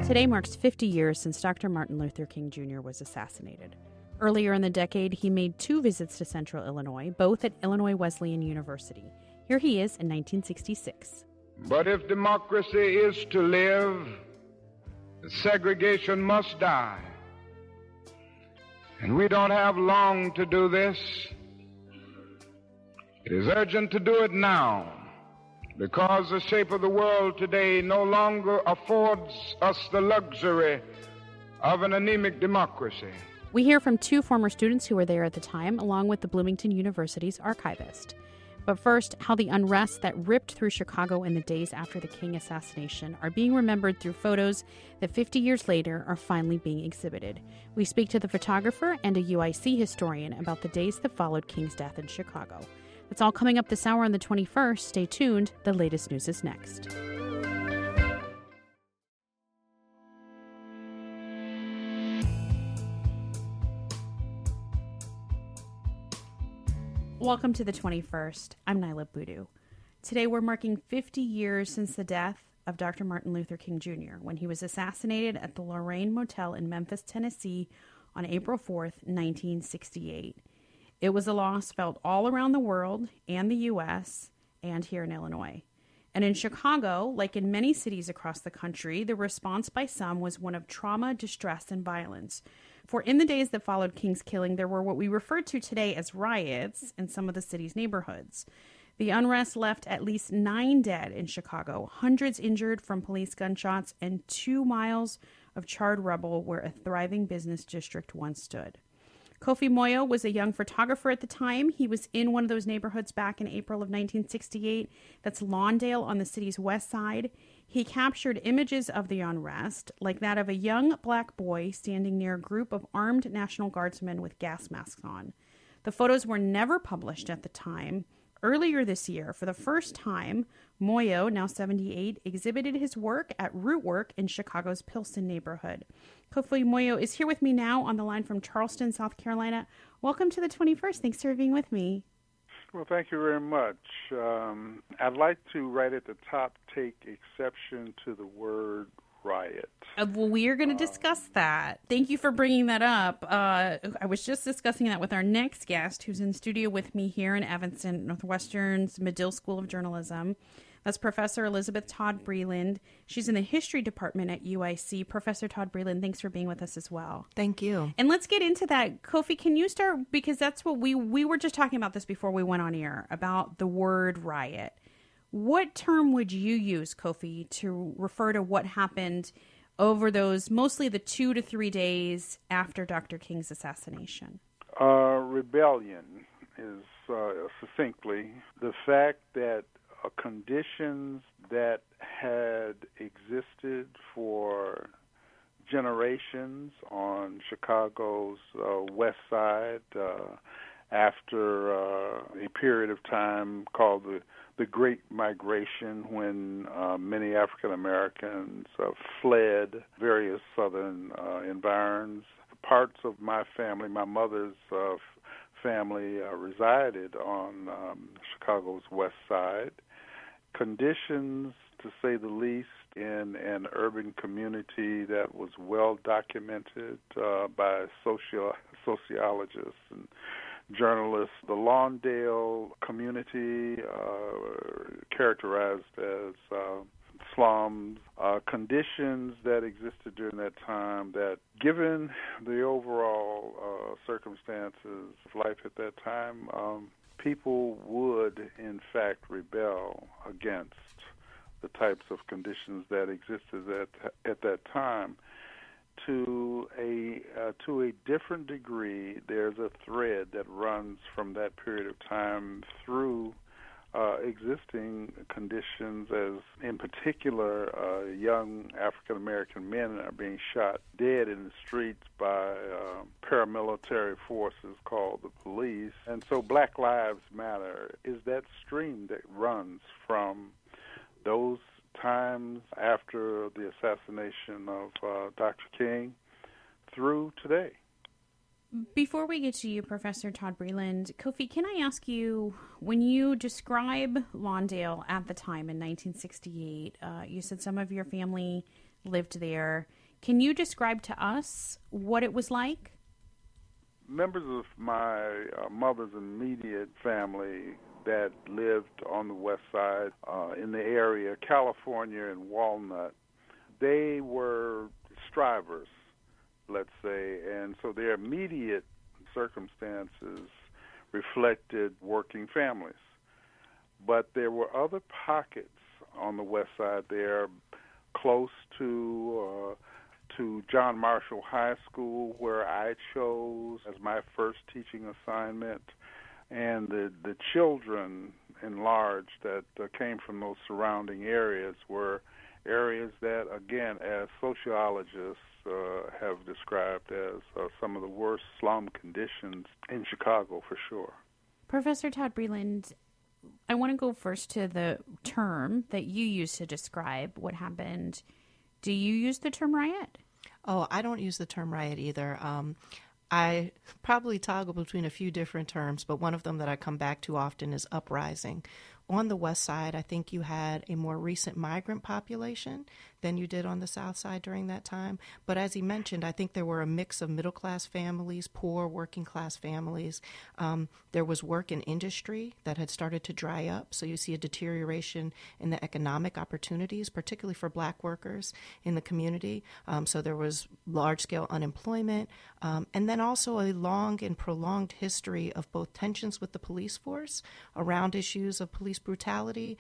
Today marks 50 years since Dr. Martin Luther King Jr. was assassinated. Earlier in the decade, he made 2 visits to Central Illinois, both at Illinois Wesleyan University. Here he is in 1966. But if democracy is to live, segregation must die. And we don't have long to do this. It is urgent to do it now, because the shape of the world today no longer affords us the luxury of an anemic democracy. We hear from 2 former students who were there at the time, along with the Bloomington University's archivist. But first, how the unrest that ripped through Chicago in the days after the King assassination are being remembered through photos that 50 years later are finally being exhibited. We speak to the photographer and a UIC historian about the days that followed King's death in Chicago. That's all coming up this hour on the 21st. Stay tuned. The latest news is next. Welcome to the 21st. I'm Nyla Boodoo. Today we're marking 50 years since the death of Dr. Martin Luther King Jr. when he was assassinated at the Lorraine Motel in Memphis, Tennessee on April 4th, 1968. It was a loss felt all around the world and the U.S. and here in Illinois. And in Chicago, like in many cities across the country, the response by some was one of trauma, distress, and violence. For in the days that followed King's killing, there were what we refer to today as riots in some of the city's neighborhoods. The unrest left at least 9 dead in Chicago, hundreds injured from police gunshots, and 2 miles of charred rubble where a thriving business district once stood. Kofi Moyo was a young photographer at the time. He was in one of those neighborhoods back in April of 1968. That's Lawndale on the city's west side. He captured images of the unrest, like that of a young black boy standing near a group of armed National Guardsmen with gas masks on. The photos were never published at the time. Earlier this year, for the first time, Moyo, now 78, exhibited his work at Rootwork in Chicago's Pilsen neighborhood. Kofi Moyo is here with me now on the line from Charleston, South Carolina. Welcome to the 21st. Thanks for being with me. Well, thank you very much. I'd like to, right at the top, take exception to the word riot. Well, we are going to discuss that. Thank you for bringing that up. I was just discussing that with our next guest, who's in studio with me here in Evanston, Northwestern's Medill School of Journalism. That's Professor Elizabeth Todd Breland. She's in the history department at UIC. Professor Todd Breland, thanks for being with us as well. Thank you. And let's get into that. Kofi, can you start? Because that's what we were just talking about this before we went on air, about the word riot. What term would you use, Kofi, to refer to what happened over those, mostly the 2 to 3 days after Dr. King's assassination? Rebellion is succinctly the fact that conditions that had existed for generations on Chicago's west side after a period of time called the Great Migration, when many African Americans fled various southern environs. Parts of my family, my mother's family, resided on Chicago's west side. Conditions, to say the least, in an urban community that was well documented by sociologists and journalists. The Lawndale community, characterized as slums, conditions that existed during that time that, given the overall circumstances of life at that time, people would, in fact, rebel against the types of conditions that existed at that time. To a different degree, there's a thread that runs from that period of time through existing conditions, as in particular young African American men are being shot dead in the streets by paramilitary forces called the police. And so Black Lives Matter is that stream that runs from those times after the assassination of Dr. King through today. Before we get to you, Professor Todd Breland, Kofi, can I ask you, when you describe Lawndale at the time in 1968, you said some of your family lived there. Can you describe to us what it was like? Members of my mother's immediate family that lived on the west side in the area, California and Walnut, they were strivers, let's say, and so their immediate circumstances reflected working families. But there were other pockets on the west side there, close to John Marshall High School, where I chose as my first teaching assignment, and the children in large that came from those surrounding areas were areas that, again, as sociologists have described as some of the worst slum conditions in Chicago, for sure. Professor Todd Breland, I want to go first to the term that you use to describe what happened. Do you use the term riot? Oh, I don't use the term riot either. I probably toggle between a few different terms, but one of them that I come back to often is uprising. On the west side, I think you had a more recent migrant population than you did on the south side during that time. But as he mentioned, I think there were a mix of middle-class families, poor working-class families. There was work in industry that had started to dry up, so you see a deterioration in the economic opportunities, particularly for black workers in the community. So there was large-scale unemployment, and then also a long and prolonged history of both tensions with the police force around issues of police brutality,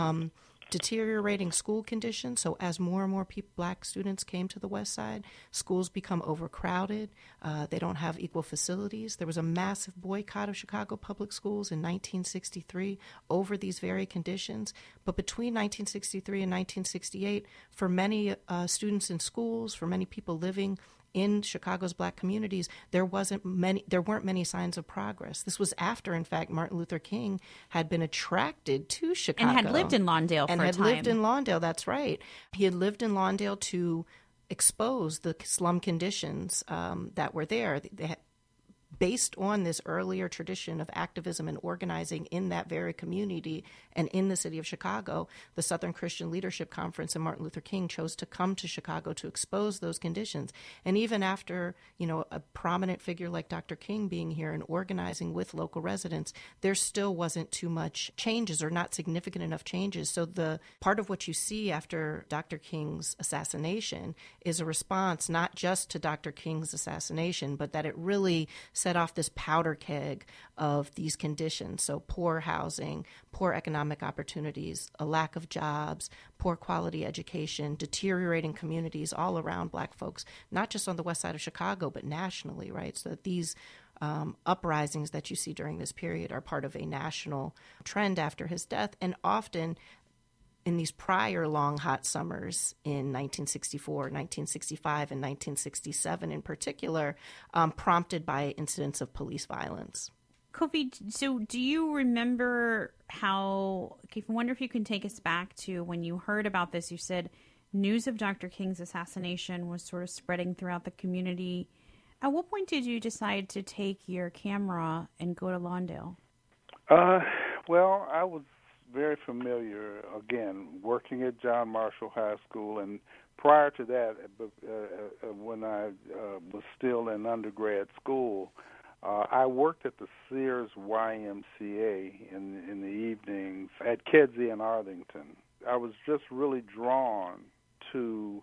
deteriorating school conditions. So as more and more black students came to the west side, schools become overcrowded. They don't have equal facilities. There was a massive boycott of Chicago public schools in 1963 over these very conditions. But between 1963 and 1968, for many students in schools, for many people living in Chicago's black communities, there weren't many signs of progress. This was after, in fact, Martin Luther King had been attracted to Chicago. And had lived in Lawndale for a time. And had lived in Lawndale, that's right. He had lived in Lawndale to expose the slum conditions that were there. They had, based on this earlier tradition of activism and organizing in that very community and in the city of Chicago, the Southern Christian Leadership Conference and Martin Luther King chose to come to Chicago to expose those conditions. And even after, a prominent figure like Dr. King being here and organizing with local residents, there still wasn't too much changes or not significant enough changes. So the part of what you see after Dr. King's assassination is a response not just to Dr. King's assassination, but that it really set off this powder keg of these conditions. So poor housing, poor economic opportunities, a lack of jobs, poor quality education, deteriorating communities all around black folks, not just on the west side of Chicago, but nationally, right? So that these uprisings that you see during this period are part of a national trend after his death, and often in these prior long hot summers in 1964, 1965, and 1967 in particular, prompted by incidents of police violence. Kofi, so do you remember I wonder if you can take us back to when you heard about this. You said news of Dr. King's assassination was sort of spreading throughout the community. At what point did you decide to take your camera and go to Lawndale? Well, I was very familiar, again, working at John Marshall High School, and prior to that, when I was still in undergrad school, I worked at the Sears YMCA in the evenings at Kedzie and Arlington. I was just really drawn to,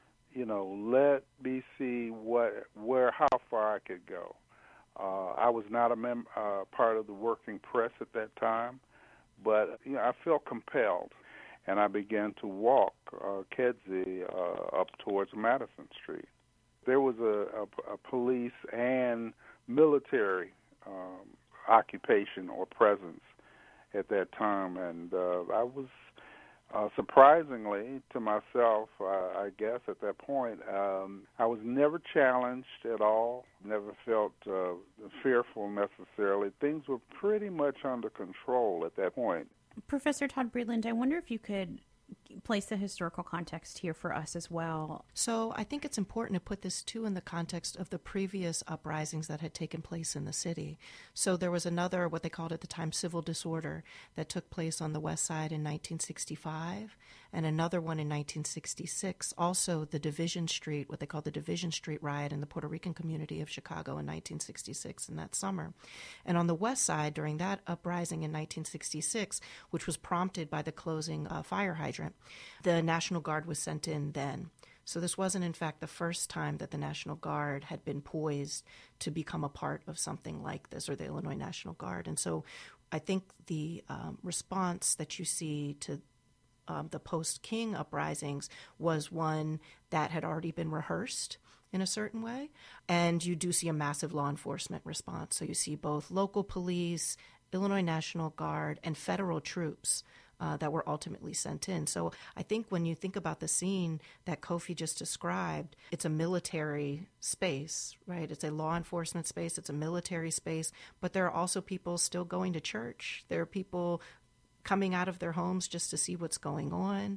let me see how far I could go. I was not a part of the working press at that time, but I felt compelled, and I began to walk Kedzie up towards Madison Street. There was a police and military occupation or presence at that time, and I was surprisingly to myself, I guess at that point, I was never challenged at all, never felt fearful necessarily. Things were pretty much under control at that point. Professor Todd Breland, I wonder if you could place the historical context here for us as well. So I think it's important to put this too in the context of the previous uprisings that had taken place in the city. So there was another, what they called at the time, civil disorder that took place on the west side in 1965. and another one in 1966. Also, the Division Street, what they call the Division Street riot in the Puerto Rican community of Chicago in 1966 in that summer. And on the west side, during that uprising in 1966, which was prompted by the closing fire hydrant, the National Guard was sent in then. So this wasn't, in fact, the first time that the National Guard had been poised to become a part of something like this, or the Illinois National Guard. And so I think the response that you see to the post-King uprisings was one that had already been rehearsed in a certain way. And you do see a massive law enforcement response. So you see both local police, Illinois National Guard, and federal troops that were ultimately sent in. So I think when you think about the scene that Kofi just described, it's a military space, right? It's a law enforcement space, it's a military space, but there are also people still going to church. There are people coming out of their homes just to see what's going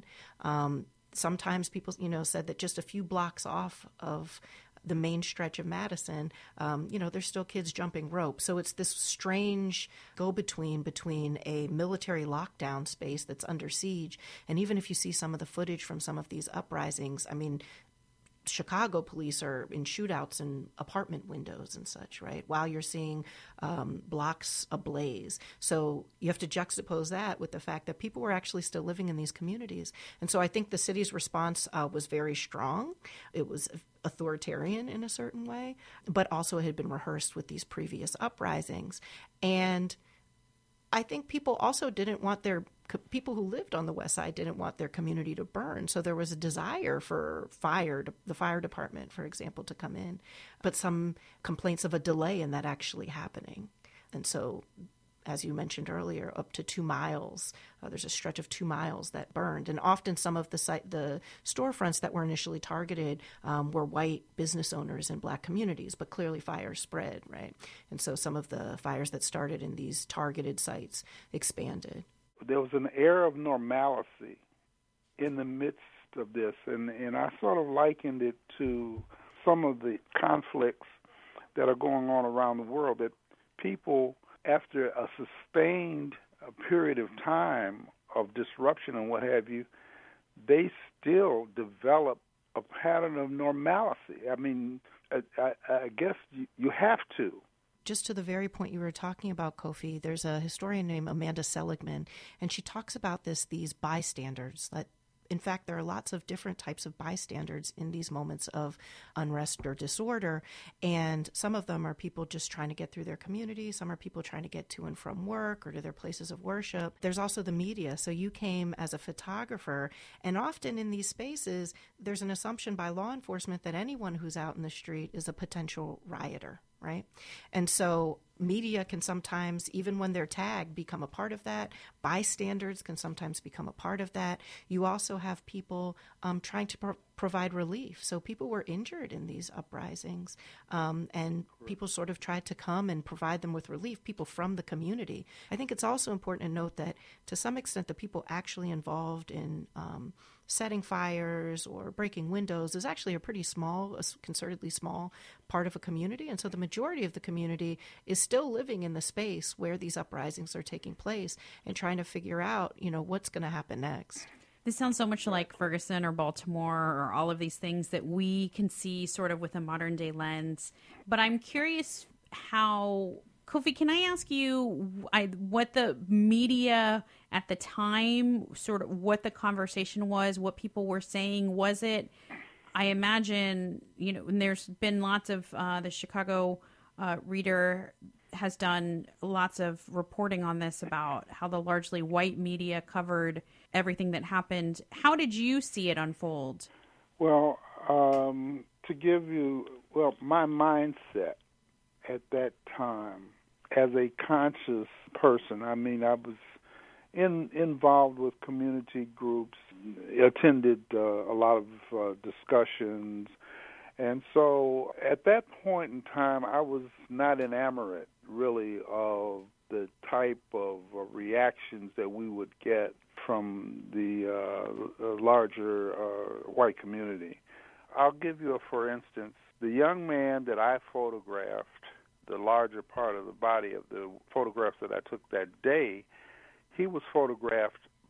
on. Sometimes people, said that just a few blocks off of the main stretch of Madison, there's still kids jumping rope. So it's this strange go-between between a military lockdown space that's under siege. And even if you see some of the footage from some of these uprisings, I mean, Chicago police are in shootouts in apartment windows and such, right? While you're seeing blocks ablaze. So you have to juxtapose that with the fact that people were actually still living in these communities. And so I think the city's response was very strong. It was authoritarian in a certain way, but also it had been rehearsed with these previous uprisings. And I think people also didn't want people who lived on the west side didn't want their community to burn. So there was a desire for the fire department, for example, to come in, but some complaints of a delay in that actually happening. And so, as you mentioned earlier, up to 2 miles, there's a stretch of 2 miles that burned. And often some of the storefronts that were initially targeted were white business owners in black communities, but clearly fire spread, right? And so some of the fires that started in these targeted sites expanded. There was an air of normalcy in the midst of this, and I sort of likened it to some of the conflicts that are going on around the world, that people, after a sustained period of time of disruption and what have you, they still develop a pattern of normalcy. I mean, I guess you have to. Just to the very point you were talking about, Kofi, there's a historian named Amanda Seligman, and she talks about these bystanders. That, in fact, there are lots of different types of bystanders in these moments of unrest or disorder, and some of them are people just trying to get through their community. Some are people trying to get to and from work or to their places of worship. There's also the media. So you came as a photographer, and often in these spaces, there's an assumption by law enforcement that anyone who's out in the street is a potential rioter, right? And so media can sometimes, even when they're tagged, become a part of that. Bystanders can sometimes become a part of that. You also have people trying to provide relief. So people were injured in these uprisings, and people sort of tried to come and provide them with relief, people from the community. I think it's also important to note that to some extent the people actually involved in setting fires or breaking windows is actually a pretty small, a concertedly small part of a community. And so the majority of the community is still living in the space where these uprisings are taking place and trying to figure out, what's going to happen next. This sounds so much like Ferguson or Baltimore or all of these things that we can see sort of with a modern day lens. But I'm curious how, Kofi, can I ask you what the media at the time, sort of what the conversation was, what people were saying? Was it, I imagine, and there's been lots of, the Chicago Reader has done lots of reporting on this about how the largely white media covered everything that happened. How did you see it unfold? Well, to give you, my mindset at that time as a conscious person, I mean, I was involved with community groups, attended a lot of discussions, and so at that point in time, I was not enamored, really, of the type of reactions that we would get from the larger white community. I'll give you for instance, the young man that I photographed, the larger part of the body of the photographs that I took that day, he was photographed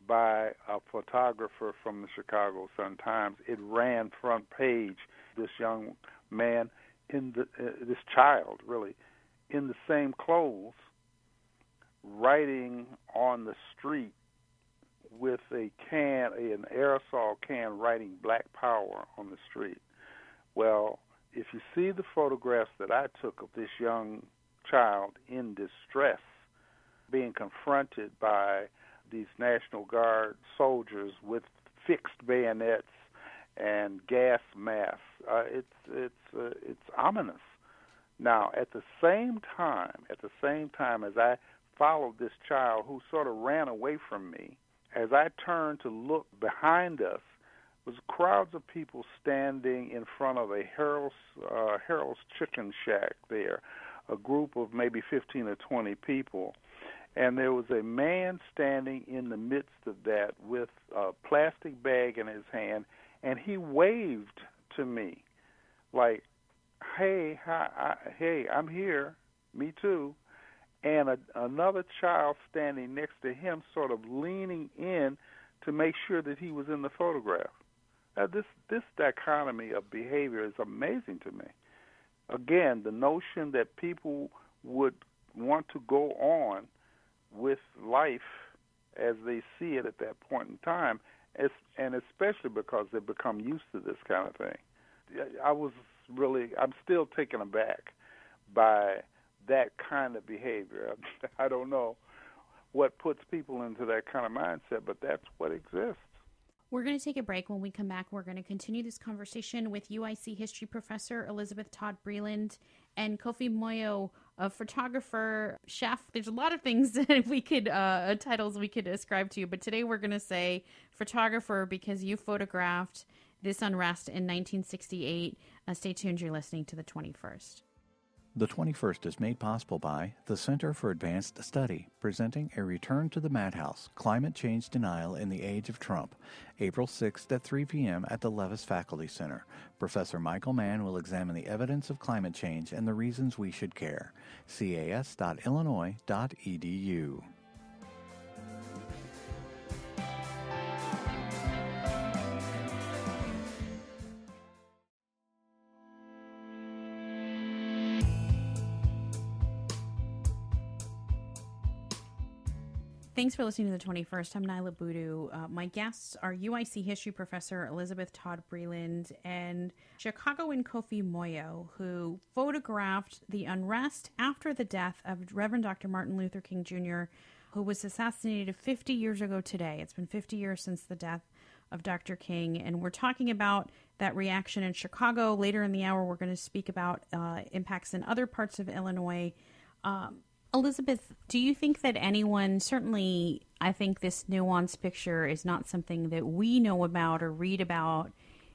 by a photographer from the Chicago Sun-Times. It ran front page. This young man, this child, really, in the same clothes, writing on the street with an aerosol can, writing Black Power on the street. Well, if you see the photographs that I took of this young child in distress, being confronted by these National Guard soldiers with fixed bayonets and gas masks, it's ominous. Now, at the same time as I followed this child who sort of ran away from me, as I turned to look behind us, was crowds of people standing in front of a Harold's Chicken Shack there, a group of maybe 15 or 20 people. And there was a man standing in the midst of that with a plastic bag in his hand, and he waved to me like, hey, I'm here, me too. And another child standing next to him sort of leaning in to make sure that he was in the photograph. Now, this dichotomy of behavior is amazing to me. Again, the notion that people would want to go on with life as they see it at that point in time, and especially because they've become used to this kind of thing. I'm still taken aback by that kind of behavior. I don't know what puts people into that kind of mindset, but that's what exists. We're going to take a break. When we come back, we're going to continue this conversation with UIC history professor Elizabeth Todd Breland and Kofi Moyo, a photographer, chef. There's a lot of things that we could, titles we could ascribe to you, but today we're going to say photographer because you photographed this unrest in 1968. Stay tuned. You're listening to The 21st. The 21st is made possible by the Center for Advanced Study, presenting A Return to the Madhouse, Climate Change Denial in the Age of Trump, April 6th at 3 p.m. at the Levis Faculty Center. Professor Michael Mann will examine the evidence of climate change and the reasons we should care. cas.illinois.edu. Thanks for listening to The 21st. I'm Nyla Boodoo. My guests are UIC history professor Elizabeth Todd Breland and Chicagoan Kofi Moyo, who photographed the unrest after the death of Reverend Dr. Martin Luther King Jr., who was assassinated 50 years ago today. It's been 50 years since the death of Dr. King, and we're talking about that reaction in Chicago. Later in the hour, we're going to speak about impacts in other parts of Illinois. Elizabeth, do you think that anyone, certainly I think this nuanced picture is not something that we know about or read about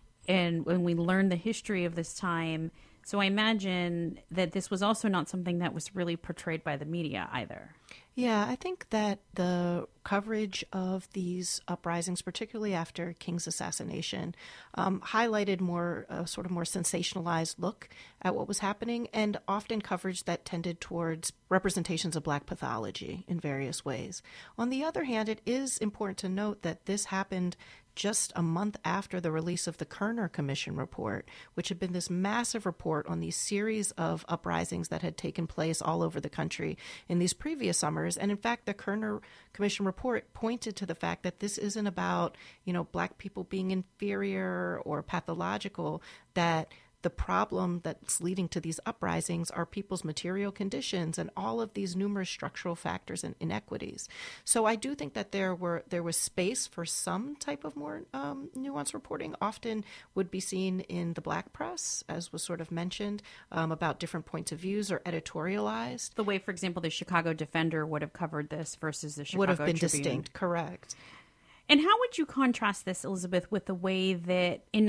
and when we learn the history of this time. So I imagine that this was also not something that was really portrayed by the media either. Yeah, I think that the coverage of these uprisings, particularly after King's assassination, highlighted more sensationalized look at what was happening, and often coverage that tended towards representations of Black pathology in various ways. On the other hand, it is important to note that this happened just a month after the release of the Kerner Commission report, which had been this massive report on these series of uprisings that had taken place all over the country in these previous summers. And in fact, the Kerner Commission report pointed to the fact that this isn't about, Black people being inferior or pathological, that the problem that's leading to these uprisings are people's material conditions and all of these numerous structural factors and inequities. So I do think that there was space for some type of more nuanced reporting. Often would be seen in the Black press, as was sort of mentioned, about different points of views or editorialized. The way, for example, the Chicago Defender would have covered this versus the Chicago would have been Tribune. Distinct, correct. And how would you contrast this, Elizabeth, with the way that in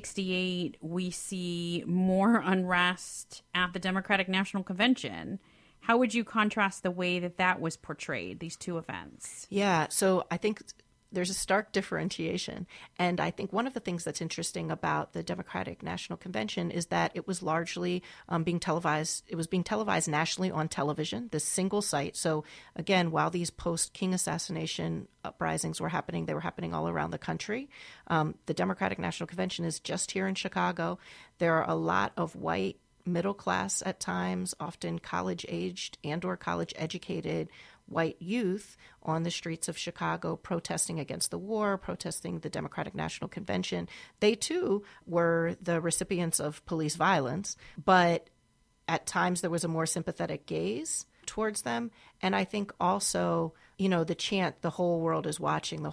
1968 we see more unrest at the Democratic National Convention? How would you contrast the way that was portrayed, these two events? Yeah, so I think there's a stark differentiation. And I think one of the things that's interesting about the Democratic National Convention is that it was largely being televised. It was being televised nationally on television, this single site. So again, while these post-King assassination uprisings were happening, they were happening all around the country. The Democratic National Convention is just here in Chicago. There are a lot of white, middle class at times, often college-aged and or college-educated white youth on the streets of Chicago protesting against the war, protesting the Democratic National Convention. They, too, were the recipients of police violence, but at times there was a more sympathetic gaze towards them. And I think also, you know, the chant, the whole world is watching,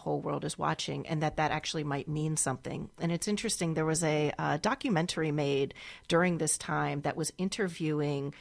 and that actually might mean something. And it's interesting, there was a documentary made during this time that was interviewing,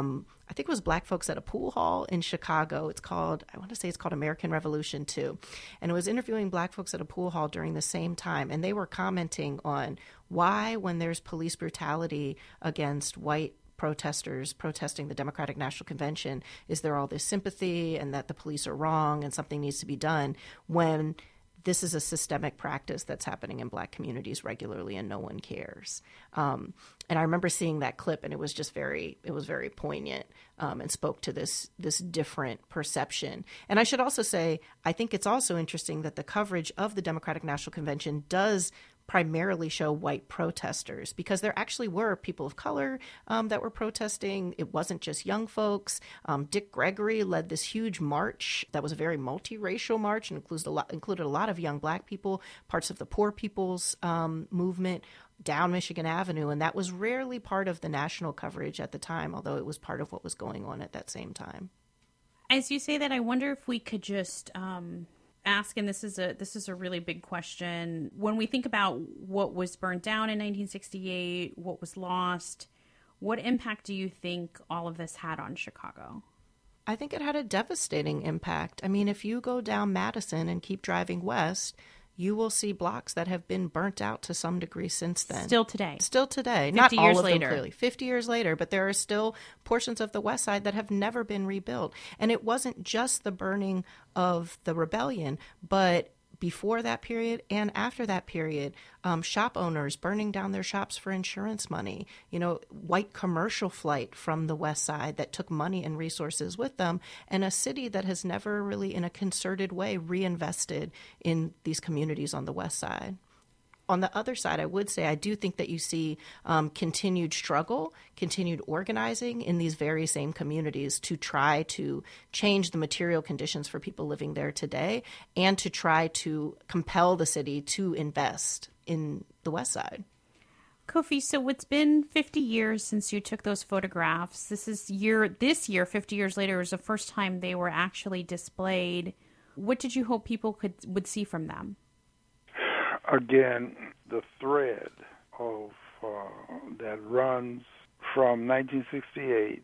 I think it was Black folks at a pool hall in Chicago. It's called American Revolution 2. And it was interviewing Black folks at a pool hall during the same time. And they were commenting on why, when there's police brutality against white protesters protesting the Democratic National Convention, is there all this sympathy and that the police are wrong and something needs to be done, when this is a systemic practice that's happening in Black communities regularly and no one cares. And I remember seeing that clip, and it was very poignant, and spoke to this different perception. And I should also say, I think it's also interesting that the coverage of the Democratic National Convention does primarily show white protesters, because there actually were people of color that were protesting. It wasn't just young folks. Dick Gregory led this huge march that was a very multiracial march and included a lot of young Black people, parts of the Poor People's movement down Michigan Avenue. And that was rarely part of the national coverage at the time, although it was part of what was going on at that same time. As you say that, I wonder if we could just ask, and this is a really big question, when we think about what was burned down in 1968, what was lost, what impact do you think all of this had on Chicago? I think it had a devastating impact. I mean, if you go down Madison and keep driving west, you will see blocks that have been burnt out to some degree since then. Still today. 50 Not all years of them, later. clearly. 50 years later, but there are still portions of the West Side that have never been rebuilt. And it wasn't just the burning of the rebellion, but before that period and after that period, shop owners burning down their shops for insurance money, white commercial flight from the West Side that took money and resources with them, and a city that has never really in a concerted way reinvested in these communities on the West Side. On the other side, I would say I do think that you see continued struggle, continued organizing in these very same communities to try to change the material conditions for people living there today and to try to compel the city to invest in the West Side. Kofi, so it's been 50 years since you took those photographs. This year, 50 years later, was the first time they were actually displayed. What did you hope people would see from them? Again, the thread of that runs from 1968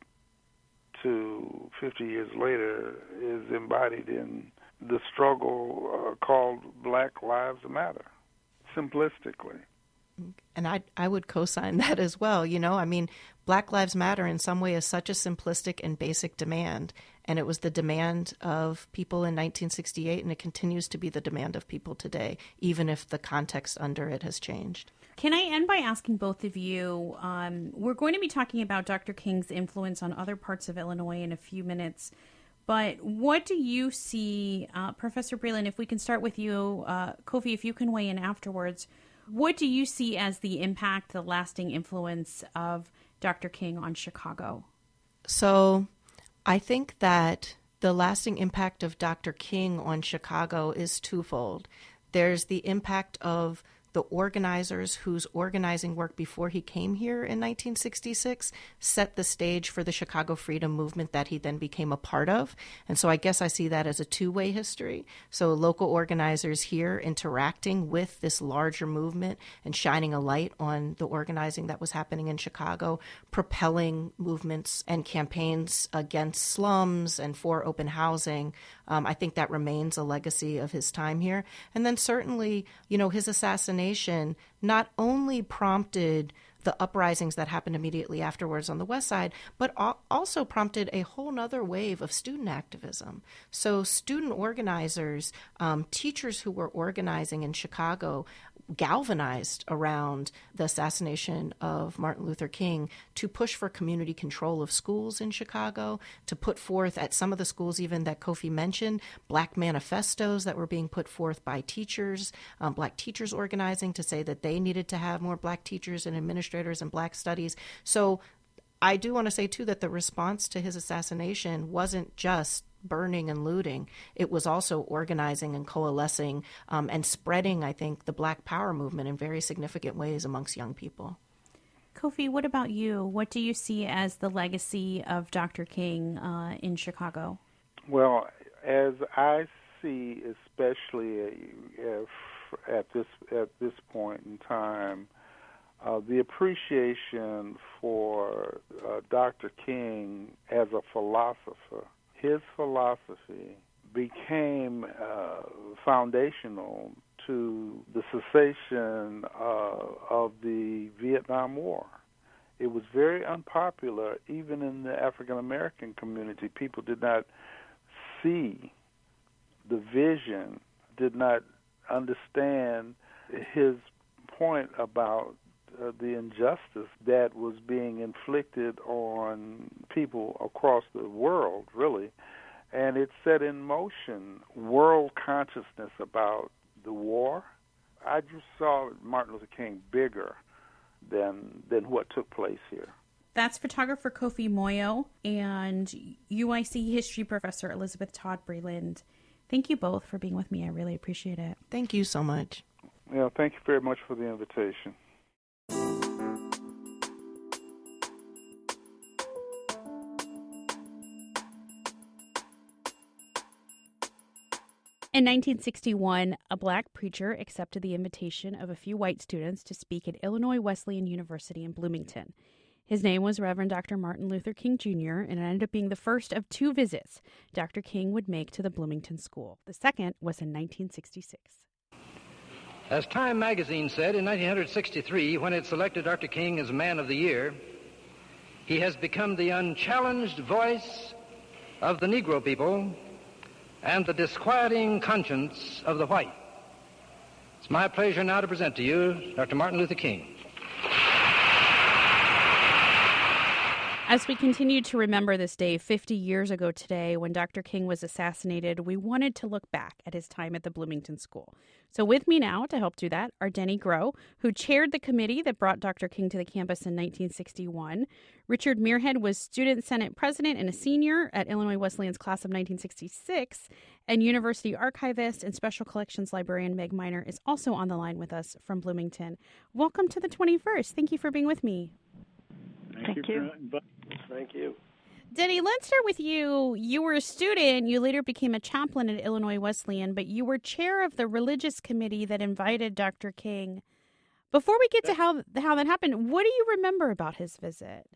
to 50 years later is embodied in the struggle called Black Lives Matter, simplistically. And I would co-sign that as well. Black Lives Matter in some way is such a simplistic and basic demand. And it was the demand of people in 1968, and it continues to be the demand of people today, even if the context under it has changed. Can I end by asking both of you, we're going to be talking about Dr. King's influence on other parts of Illinois in a few minutes, but what do you see, Professor Breland, if we can start with you, Kofi, if you can weigh in afterwards, what do you see as the impact, the lasting influence of Dr. King on Chicago? So I think that the lasting impact of Dr. King on Chicago is twofold. There's the impact of the organizers whose organizing work before he came here in 1966 set the stage for the Chicago Freedom Movement that he then became a part of. And so I guess I see that as a two-way history. So local organizers here interacting with this larger movement and shining a light on the organizing that was happening in Chicago, propelling movements and campaigns against slums and for open housing. I think that remains a legacy of his time here. And then certainly, his assassination not only prompted the uprisings that happened immediately afterwards on the West Side, but also prompted a whole nother wave of student activism. So student organizers, teachers who were organizing in Chicago, galvanized around the assassination of Martin Luther King to push for community control of schools in Chicago, to put forth at some of the schools even that Kofi mentioned, black manifestos that were being put forth by teachers, black teachers organizing to say that they needed to have more black teachers and administrators in black studies. So I do want to say, too, that the response to his assassination wasn't just burning and looting. It was also organizing and coalescing and spreading, I think, the Black Power movement in very significant ways amongst young people. Kofi, what about you? What do you see as the legacy of Dr. King in Chicago? Well, as I see, especially if at this point in time, the appreciation for Dr. King as a philosopher. His philosophy became foundational to the cessation of the Vietnam War. It was very unpopular, even in the African American community. People did not see the vision, did not understand his point about the injustice that was being inflicted on people across the world, really. And it set in motion world consciousness about the war. I just saw Martin Luther King bigger than what took place here. That's photographer Kofi Moyo and UIC history professor Elizabeth Todd Breland. Thank you both for being with me. I really appreciate it. Thank you so much. Yeah, thank you very much for the invitation. In 1961, a black preacher accepted the invitation of a few white students to speak at Illinois Wesleyan University in Bloomington. His name was Reverend Dr. Martin Luther King Jr., and it ended up being the first of two visits Dr. King would make to the Bloomington School. The second was in 1966. As Time magazine said in 1963, when it selected Dr. King as Man of the Year, he has become the unchallenged voice of the Negro people and the disquieting conscience of the white. It's my pleasure now to present to you Dr. Martin Luther King. As we continue to remember this day 50 years ago today when Dr. King was assassinated, we wanted to look back at his time at the Bloomington School. So with me now to help do that are Denny Groh, who chaired the committee that brought Dr. King to the campus in 1961. Richard Muirhead was Student Senate President and a senior at Illinois Wesleyan's class of 1966. And University Archivist and Special Collections Librarian Meg Miner is also on the line with us from Bloomington. Welcome to the 21st. Thank you for being with me. Thank you. Thank you. Denny, let's start with you. You were a student. You later became a chaplain at Illinois Wesleyan, but you were chair of the religious committee that invited Dr. King. Before we get to how that happened, what do you remember about his visit?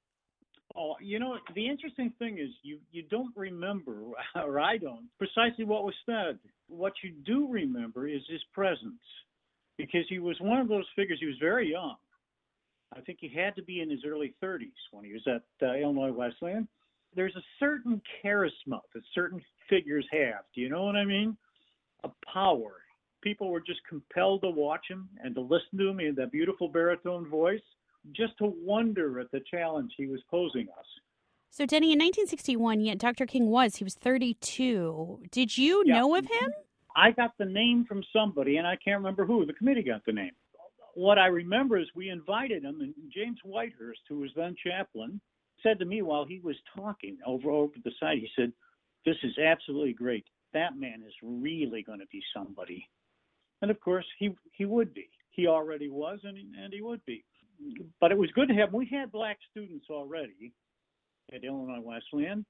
Oh, you know, the interesting thing is you don't remember, or I don't, precisely what was said. What you do remember is his presence, because he was one of those figures. He was very young. I think he had to be in his early 30s when he was at Illinois Wesleyan. There's a certain charisma that certain figures have. Do you know what I mean? A power. People were just compelled to watch him and to listen to him in that beautiful baritone voice, just to wonder at the challenge he was posing us. So, Denny, in 1961, yet Dr. King he was 32. Did you know of him? I got the name from somebody, and I can't remember who. The committee got the name. What I remember is we invited him, and James Whitehurst, who was then chaplain, said to me while he was talking over the side, he said, "This is absolutely great. That man is really going to be somebody." And of course, he would be. He already was, and he would be. But it was good to have him. We had black students already at Illinois Wesleyan.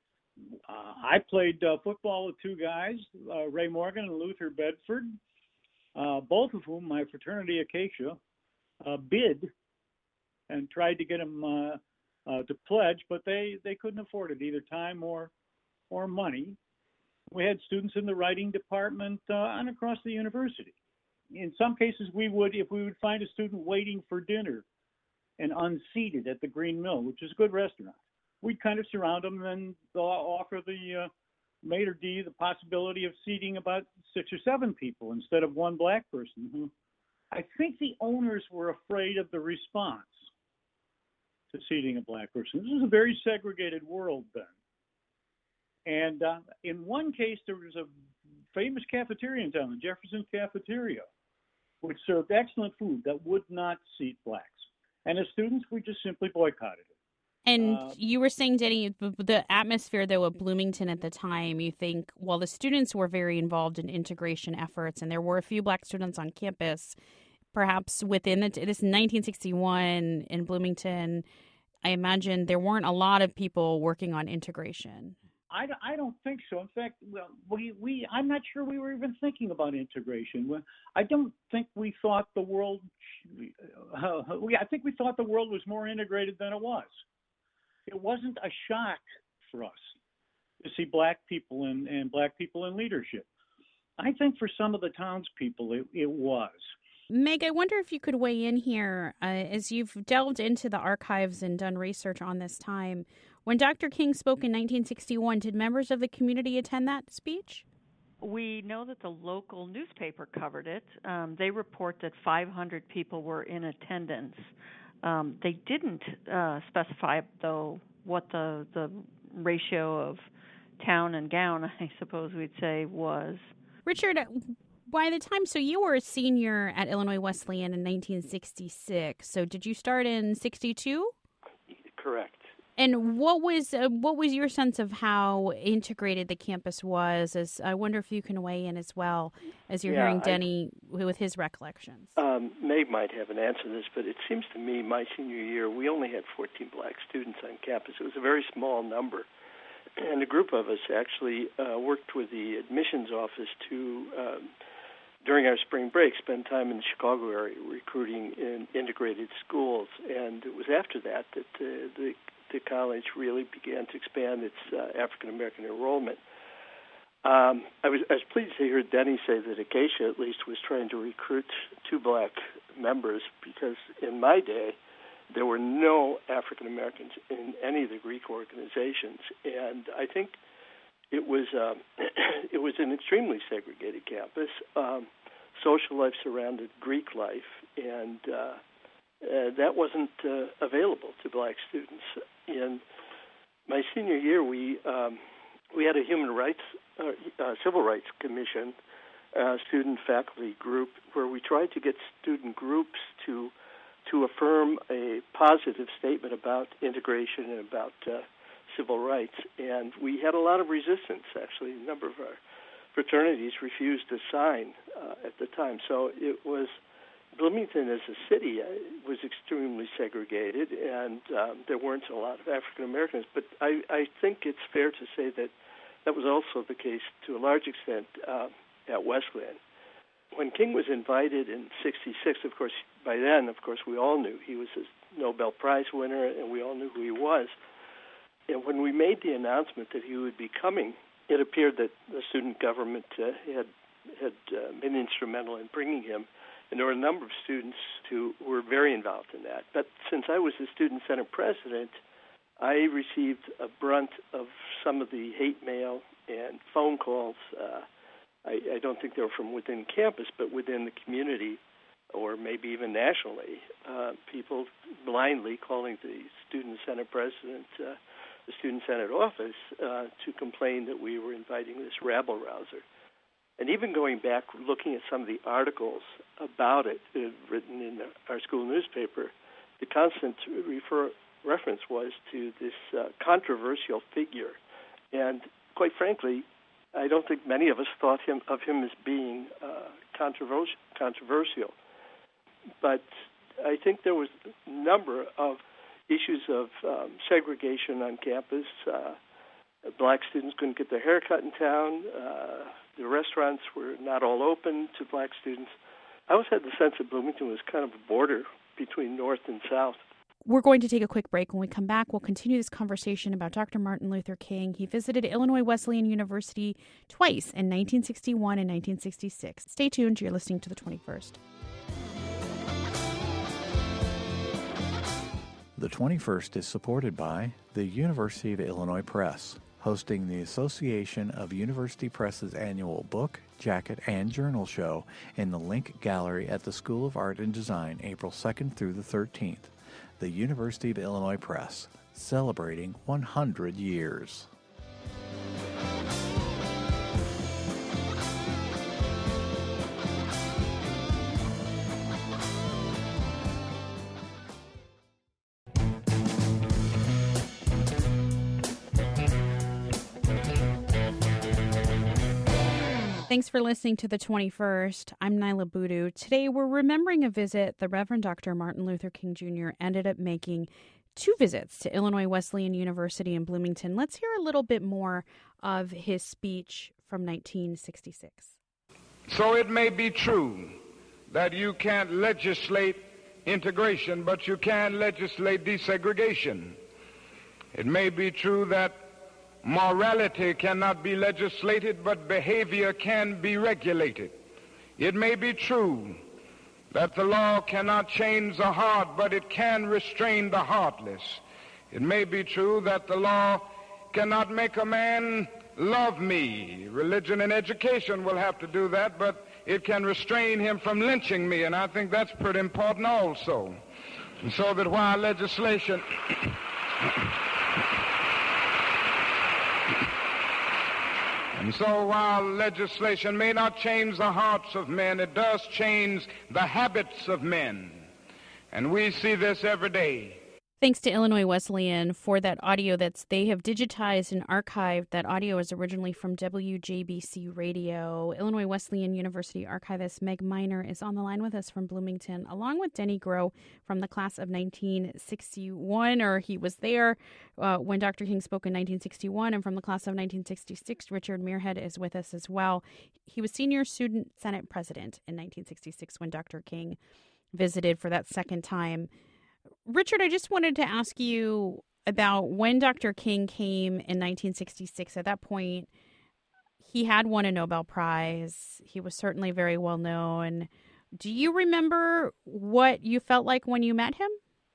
I played football with two guys, Ray Morgan and Luther Bedford, both of whom my fraternity, Acacia, bid and tried to get him to pledge, but they couldn't afford it, either time or money. We had students in the writing department and across the university. In some cases, if we would find a student waiting for dinner and unseated at the Green Mill, which is a good restaurant. We'd kind of surround them and then offer the maitre d' the possibility of seating about 6 or 7 people instead of one black person. Who I think the owners were afraid of the response to seating a black person. This was a very segregated world then. And in one case, there was a famous cafeteria in town, the Jefferson Cafeteria, which served excellent food that would not seat blacks. And as students, we just simply boycotted it. And you were saying, Denny, the atmosphere, though, of Bloomington at the time, you think, well, the students were very involved in integration efforts, and there were a few black students on campus, perhaps within this 1961 in Bloomington. I imagine there weren't a lot of people working on integration. I don't think so. In fact, well, I'm not sure we were even thinking about integration. I don't think we thought the world. I think we thought the world was more integrated than it was. It wasn't a shock for us to see black people and black people in leadership. I think for some of the townspeople, it was. Meg, I wonder if you could weigh in here as you've delved into the archives and done research on this time. When Dr. King spoke in 1961, did members of the community attend that speech? We know that the local newspaper covered it. They report that 500 people were in attendance. They didn't specify, though, what the ratio of town and gown, I suppose we'd say, was. Richard, by the time, so you were a senior at Illinois Wesleyan in 1966. So did you start in 62? Correct. And what was your sense of how integrated the campus was? As I wonder if you can weigh in as well as you're hearing Denny with his recollections. Meg might have an answer to this, but it seems to me my senior year we only had 14 black students on campus. It was a very small number, and a group of us actually worked with the admissions office to, during our spring break, spend time in the Chicago area recruiting in integrated schools. And it was after that the college really began to expand its African-American enrollment. I was pleased to hear Denny say that Acacia, at least, was trying to recruit 2 black members, because in my day, there were no African-Americans in any of the Greek organizations. And I think it was an extremely segregated campus. Social life surrounded Greek life, and that wasn't available to black students. In my senior year, we had a civil rights commission, student faculty group, where we tried to get student groups to affirm a positive statement about integration and about civil rights. And we had a lot of resistance, actually. A number of our fraternities refused to sign at the time. So it was, Bloomington as a city was extremely segregated, and there weren't a lot of African Americans. But I think it's fair to say that was also the case to a large extent at Wesleyan. When King was invited in '66, of course, by then, of course, we all knew he was a Nobel Prize winner, and we all knew who he was. And when we made the announcement that he would be coming, it appeared that the student government had been instrumental in bringing him. And there were a number of students who were very involved in that. But since I was the Student Center president, I received a brunt of some of the hate mail and phone calls. I don't think they were from within campus, but within the community, or maybe even nationally, people blindly calling the Student Center president, the Student Senate office, to complain that we were inviting this rabble-rouser. And even going back, looking at some of the articles about it written in our school newspaper, the constant reference was to this controversial figure. And quite frankly, I don't think many of us thought of him as being controversial. But I think there was a number of issues of segregation on campus. Black students couldn't get their hair cut in town. The restaurants were not all open to black students. I always had the sense that Bloomington was kind of a border between North and South. We're going to take a quick break. When we come back, we'll continue this conversation about Dr. Martin Luther King. He visited Illinois Wesleyan University twice in 1961 and 1966. Stay tuned. You're listening to The 21st. The 21st is supported by the University of Illinois Press, hosting the Association of University Press's annual book, jacket, and journal show in the Link Gallery at the School of Art and Design, April 2nd through the 13th. The University of Illinois Press, celebrating 100 years. Thanks for listening to the 21st. I'm Nyla Boodoo. Today we're remembering a visit the Reverend Dr. Martin Luther King Jr. ended up making 2 visits to Illinois Wesleyan University in Bloomington. Let's hear a little bit more of his speech from 1966. So it may be true that you can't legislate integration, but you can legislate desegregation. It may be true that morality cannot be legislated, but behavior can be regulated. It may be true that the law cannot change the heart, but it can restrain the heartless. It may be true that the law cannot make a man love me. Religion and education will have to do that, but it can restrain him from lynching me, and I think that's pretty important also. And so that while legislation... And so while legislation may not change the hearts of men, it does change the habits of men. And we see this every day. Thanks to Illinois Wesleyan for that audio they have digitized and archived. That audio is originally from WJBC Radio. Illinois Wesleyan University archivist Meg Miner is on the line with us from Bloomington, along with Denny Groh from the class of 1961, or he was there when Dr. King spoke in 1961, and from the class of 1966, Richard Muirhead is with us as well. He was senior student senate president in 1966 when Dr. King visited for that second time. Richard, I just wanted to ask you about when Dr. King came in 1966. At that point, he had won a Nobel Prize. He was certainly very well known. Do you remember what you felt like when you met him?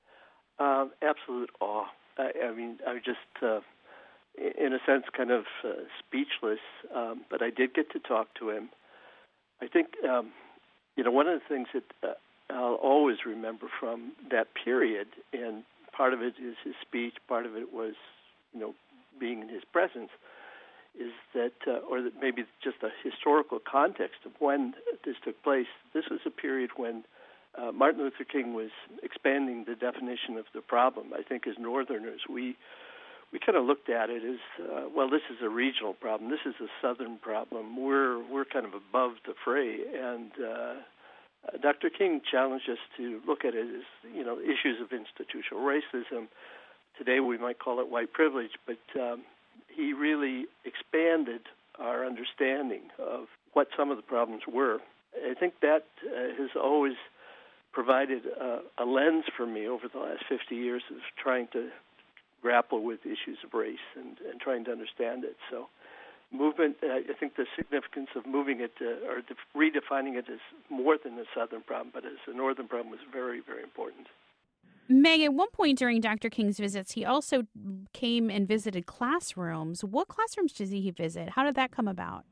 Absolute awe. I mean, I was just, in a sense, kind of speechless, but I did get to talk to him. I think, one of the things that I'll always remember from that period, and part of it is his speech, part of it was, being in his presence, is that, or that maybe just a historical context of when this took place. This was a period when Martin Luther King was expanding the definition of the problem. I think as Northerners, we kind of looked at it as, this is a regional problem. This is a Southern problem. We're kind of above the fray, and Dr. King challenged us to look at it as, issues of institutional racism. Today we might call it white privilege, but he really expanded our understanding of what some of the problems were. I think that has always provided a lens for me over the last 50 years of trying to grapple with issues of race and trying to understand it. So movement, I think the significance of moving it or redefining it as more than a Southern problem, but as a Northern problem was very, very important. Meg, at one point during Dr. King's visits, he also came and visited classrooms. What classrooms did he visit? How did that come about?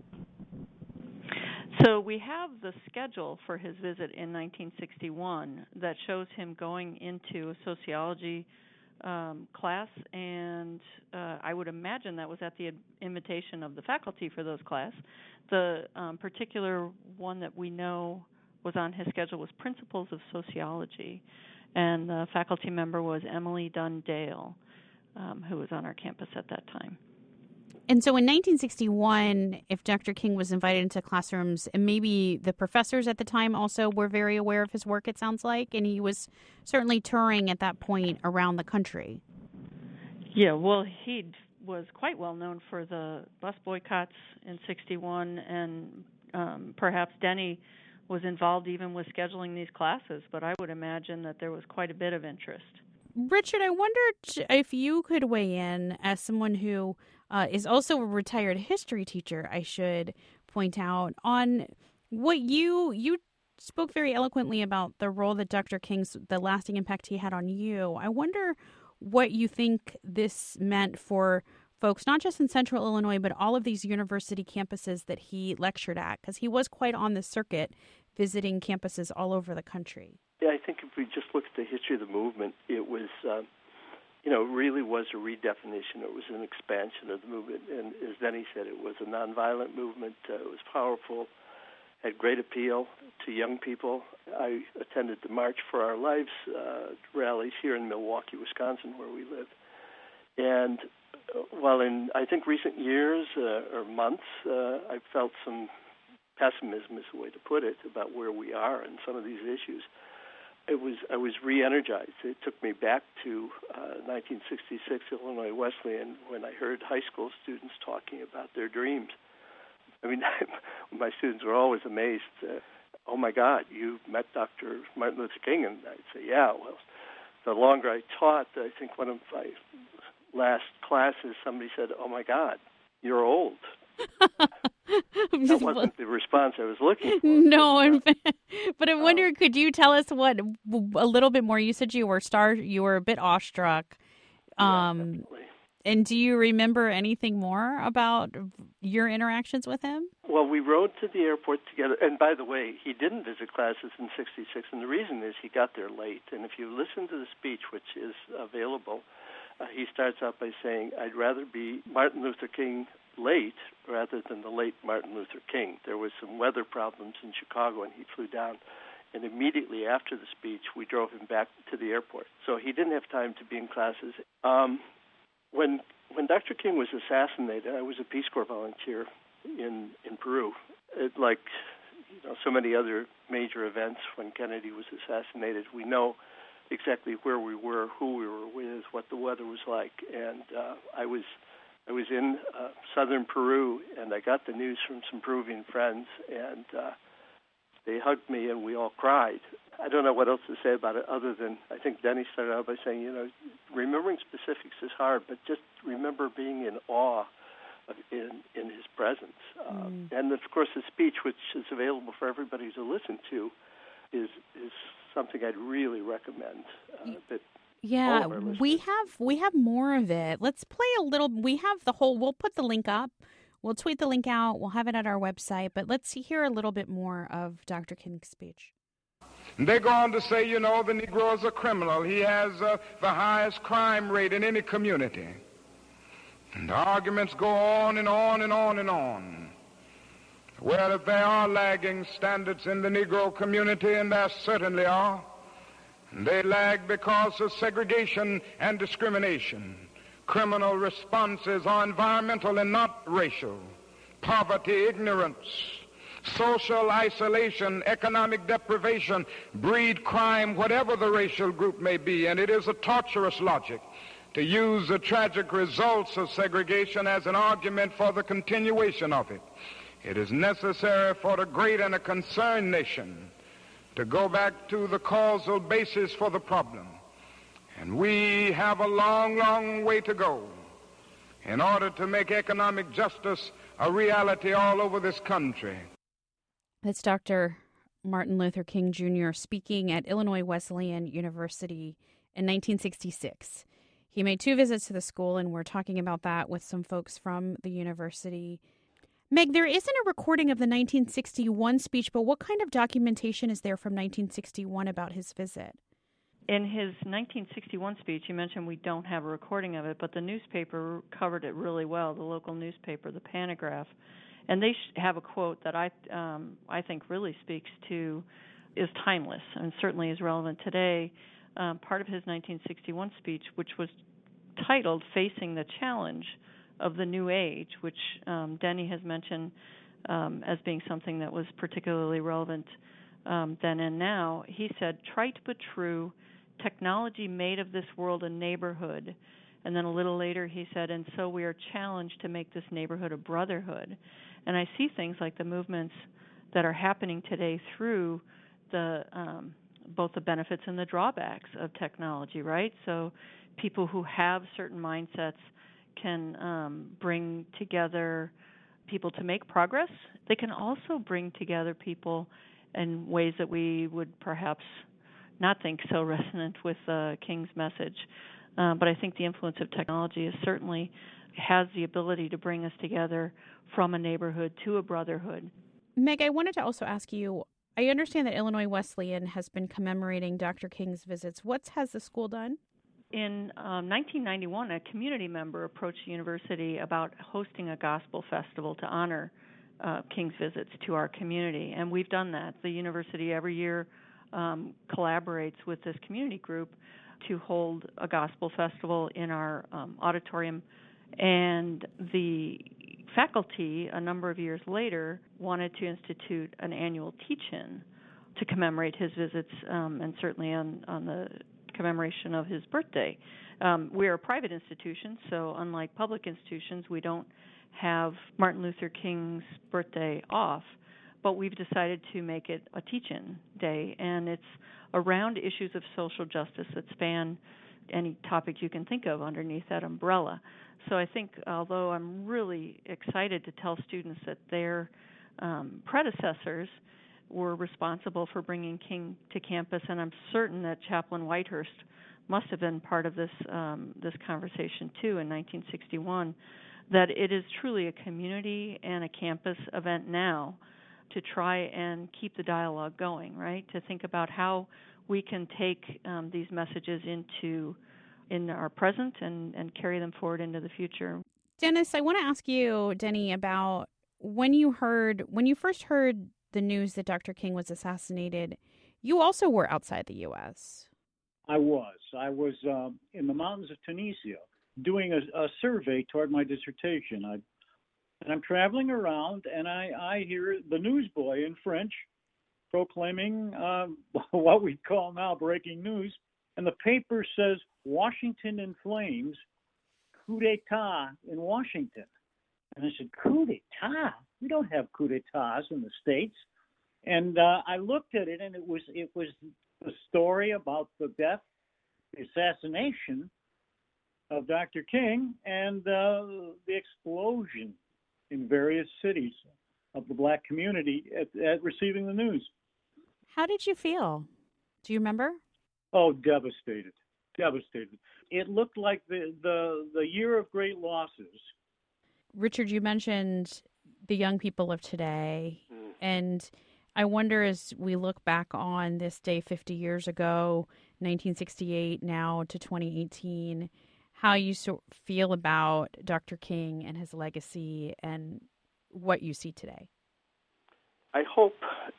So we have the schedule for his visit in 1961 that shows him going into a sociology class, and I would imagine that was at the invitation of the faculty for those class. The particular one that we know was on his schedule was Principles of Sociology, and the faculty member was Emily Dunn Dale, who was on our campus at that time. And so in 1961, if Dr. King was invited into classrooms, and maybe the professors at the time also were very aware of his work, it sounds like, and he was certainly touring at that point around the country. Yeah, well, he was quite well known for the bus boycotts in 61, and perhaps Denny was involved even with scheduling these classes, but I would imagine that there was quite a bit of interest. Richard, I wondered if you could weigh in as someone who is also a retired history teacher, I should point out, on what you spoke very eloquently about the role that Dr. King's, the lasting impact he had on you. I wonder what you think this meant for folks, not just in Central Illinois, but all of these university campuses that he lectured at, because he was quite on the circuit visiting campuses all over the country. Yeah, I think if we just look at the history of the movement, it was, really was a redefinition. It was an expansion of the movement. And as Denny said, it was a nonviolent movement. It was powerful, had great appeal to young people. I attended the March for Our Lives rallies here in Milwaukee, Wisconsin, where we live. And while in, I think, recent years or months, I've felt some pessimism is the way to put it about where we are in some of these issues. I was re-energized. It took me back to 1966 Illinois Wesleyan when I heard high school students talking about their dreams. I mean, my students were always amazed. Oh my God, you met Dr. Martin Luther King? And I'd say, yeah. Well, the longer I taught, I think one of my last classes, somebody said, oh my God, you're old. That wasn't the response I was looking for. No, but I wonder, could you tell us a little bit more? You said you were a bit awestruck. Yeah, definitely. And do you remember anything more about your interactions with him? Well, we rode to the airport together. And by the way, he didn't visit classes in '66, and the reason is he got there late. And if you listen to the speech, which is available, he starts out by saying, I'd rather be Martin Luther King late rather than the late Martin Luther King. There was some weather problems in Chicago, and he flew down. And immediately after the speech, we drove him back to the airport. So he didn't have time to be in classes. When Dr. King was assassinated, I was a Peace Corps volunteer in Peru. Like so many other major events when Kennedy was assassinated, we know exactly where we were, who we were with, what the weather was like. And I was in southern Peru, and I got the news from some Peruvian friends, and they hugged me, and we all cried. I don't know what else to say about it other than I think Denny started out by saying, remembering specifics is hard, but just remember being in awe in his presence. And, of course, the speech, which is available for everybody to listen to, is something I'd really recommend. Yeah, we have more of it. Let's play a little. We have the whole. We'll put the link up. We'll tweet the link out. We'll have it at our website. But let's hear a little bit more of Dr. King's speech. They go on to say, the Negro is a criminal. He has the highest crime rate in any community. And the arguments go on and on and on and on. Well, if there are lagging standards in the Negro community, and there certainly are, they lag because of segregation and discrimination. Criminal responses are environmental and not racial. Poverty, ignorance, social isolation, economic deprivation breed crime, whatever the racial group may be, and it is a torturous logic to use the tragic results of segregation as an argument for the continuation of it. It is necessary for a great and a concerned nation to go back to the causal basis for the problem. And we have a long, long way to go in order to make economic justice a reality all over this country. That's Dr. Martin Luther King Jr. speaking at Illinois Wesleyan University in 1966. He made 2 visits to the school, and we're talking about that with some folks from the university. Meg, there isn't a recording of the 1961 speech, but what kind of documentation is there from 1961 about his visit? In his 1961 speech, you mentioned we don't have a recording of it, but the newspaper covered it really well, the local newspaper, the Panagraph. And they have a quote that I think really speaks to, is timeless and certainly is relevant today. Part of his 1961 speech, which was titled Facing the Challenge of the New Age, which Denny has mentioned as being something that was particularly relevant then and now. He said, trite but true, technology made of this world a neighborhood. And then a little later he said, and so we are challenged to make this neighborhood a brotherhood. And I see things like the movements that are happening today through the both the benefits and the drawbacks of technology, right? So people who have certain mindsets can bring together people to make progress. They can also bring together people in ways that we would perhaps not think so resonant with King's message. But I think the influence of technology is certainly has the ability to bring us together from a neighborhood to a brotherhood. Meg, I wanted to also ask you, I understand that Illinois Wesleyan has been commemorating Dr. King's visits. What has the school done? In 1991, a community member approached the university about hosting a gospel festival to honor King's visits to our community, and we've done that. The university every year collaborates with this community group to hold a gospel festival in our auditorium, and the faculty, a number of years later, wanted to institute an annual teach-in to commemorate his visits, and certainly on the commemoration of his birthday. We're a private institution, so unlike public institutions, we don't have Martin Luther King's birthday off, but we've decided to make it a teach-in day, and it's around issues of social justice that span any topic you can think of underneath that umbrella. So I think, although I'm really excited to tell students that their predecessors were responsible for bringing King to campus, and I'm certain that Chaplain Whitehurst must have been part of this conversation too in 1961, that it is truly a community and a campus event now to try and keep the dialogue going, right? To think about how we can take these messages in our present and carry them forward into the future. Dennis, I want to ask you, Denny, about when you first heard the news that Dr. King was assassinated, you also were outside the U.S. I was in the mountains of Tunisia doing a survey toward my dissertation. And I'm traveling around, and I hear the newsboy in French proclaiming what we call now breaking news. And the paper says, Washington in flames, coup d'etat in Washington. And I said, coup d'etat? We don't have coup d'etats in the States. And I looked at it, and it was the story about the death, the assassination of Dr. King, and the explosion in various cities of the black community at receiving the news. How did you feel? Do you remember? Oh, devastated. It looked like the year of great losses. Richard, you mentioned the young people of today, and I wonder, as we look back on this day 50 years ago, 1968, now to 2018, how you feel about Dr. King and his legacy and what you see today. I hope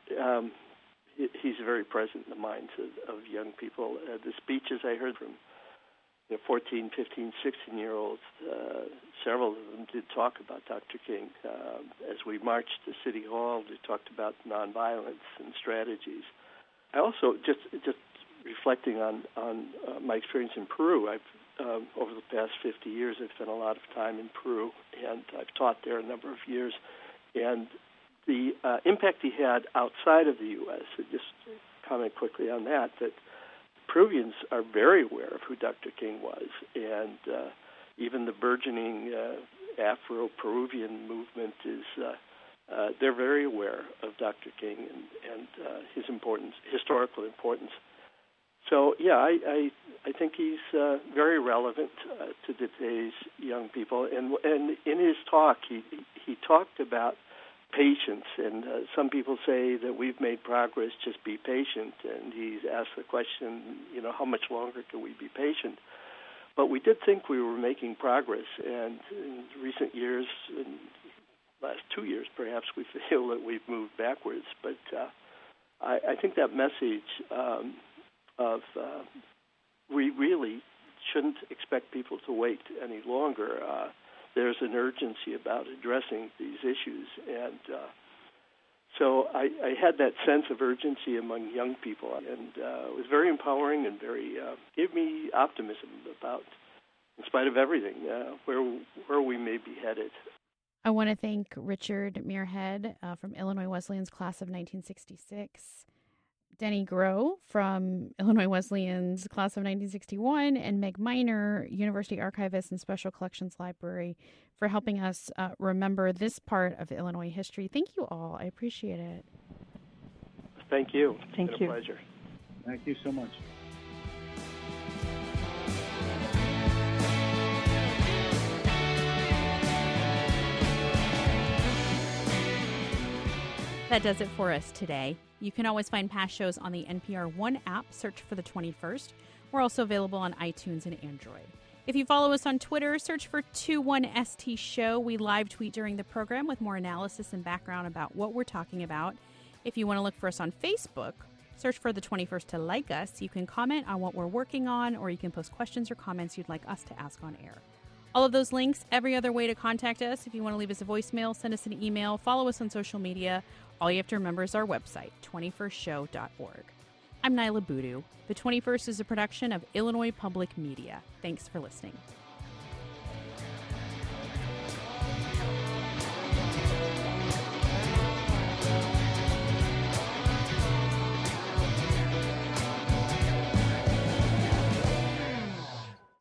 he's very present in the minds of young people. The speeches I heard from 14, 15, 16-year-olds, several of them did talk about Dr. King. As we marched to City Hall, they talked about nonviolence and strategies. I also, just reflecting on my experience in Peru, I've over the past 50 years, I've spent a lot of time in Peru, and I've taught there a number of years. And the impact he had outside of the U.S., just comment quickly on that Peruvians are very aware of who Dr. King was, and even the burgeoning Afro-Peruvian movement is, they're very aware of Dr. King and his importance, historical importance. So, yeah, I think he's very relevant to today's young people. And in his talk, he talked about patience. And some people say that we've made progress, just be patient. And he's asked the question, how much longer can we be patient? But we did think we were making progress. And in recent years, in the last 2 years perhaps, we feel that we've moved backwards. But I think that message of we really shouldn't expect people to wait any longer. There's an urgency about addressing these issues, and so I had that sense of urgency among young people, and it was very empowering and very gave me optimism about, in spite of everything, where we may be headed. I want to thank Richard Muirhead from Illinois Wesleyan's class of 1966, Denny Groh from Illinois Wesleyan's class of 1961, and Meg Miner, University Archivist and Special Collections Library, for helping us remember this part of Illinois history. Thank you all. I appreciate it. Thank you. Thank it's you. been a pleasure. Thank you so much. That does it for us today. You can always find past shows on the NPR One app. Search for The 21st. We're also available on iTunes and Android. If you follow us on Twitter, search for 21ST Show. We live tweet during the program with more analysis and background about what we're talking about. If you want to look for us on Facebook, search for The 21st to like us. You can comment on what we're working on, or you can post questions or comments you'd like us to ask on air. All of those links, every other way to contact us. If you want to leave us a voicemail, send us an email, follow us on social media. All you have to remember is our website, 21stshow.org. I'm Nyla Boodoo. The 21st is a production of Illinois Public Media. Thanks for listening.